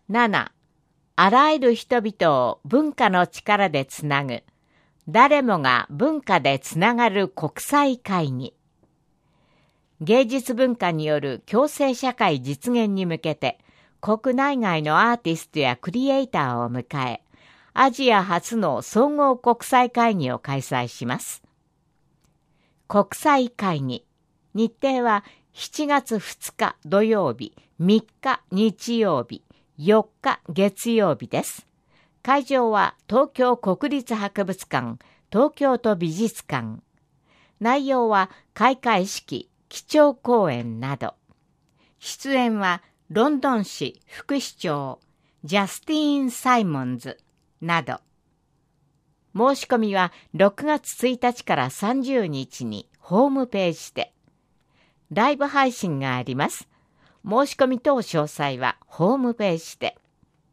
7、あらゆる人々を文化の力でつなぐ、誰もが文化でつながる国際会議。芸術文化による共生社会実現に向けて、国内外のアーティストやクリエイターを迎え、アジア初の総合国際会議を開催します。国際会議。日程は7月2日土曜日、3日日曜日、4日月曜日です。会場は東京国立博物館、東京都美術館。内容は開会式、基調講演など。出演はロンドン市副市長、ジャスティーン・サイモンズなど。申し込みは6月1日から30日にホームページで。ライブ配信があります。申し込み等詳細はホームページで。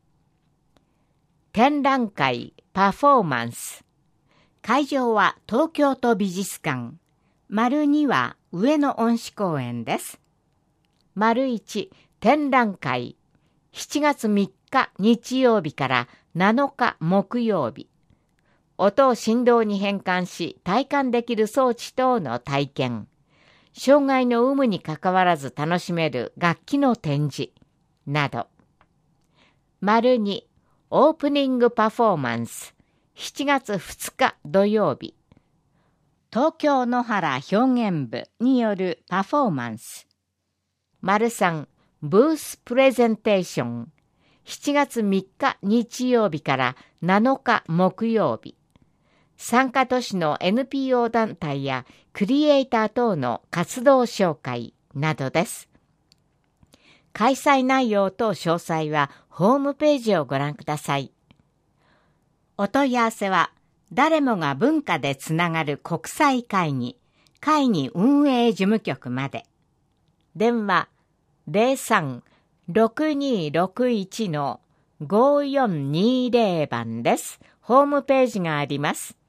展覧会パフォーマンス。会場は東京都美術館。丸2は上野恩賜公園です。丸1、展覧会。7月3日日曜日から7日木曜日。音を振動に変換し体感できる装置等の体験。障害の有無にかかわらず楽しめる楽器の展示など。丸2、オープニングパフォーマンス。7月2日土曜日。東京野原表現部によるパフォーマンス。丸3、ブースプレゼンテーション。7月3日日曜日から7日木曜日。参加都市の NPO 団体やクリエイター等の活動紹介などです。開催内容と詳細はホームページをご覧ください。お問い合わせは、誰もが文化でつながる国際会議、会議運営事務局まで。電話03-6261-5420番です。ホームページがあります。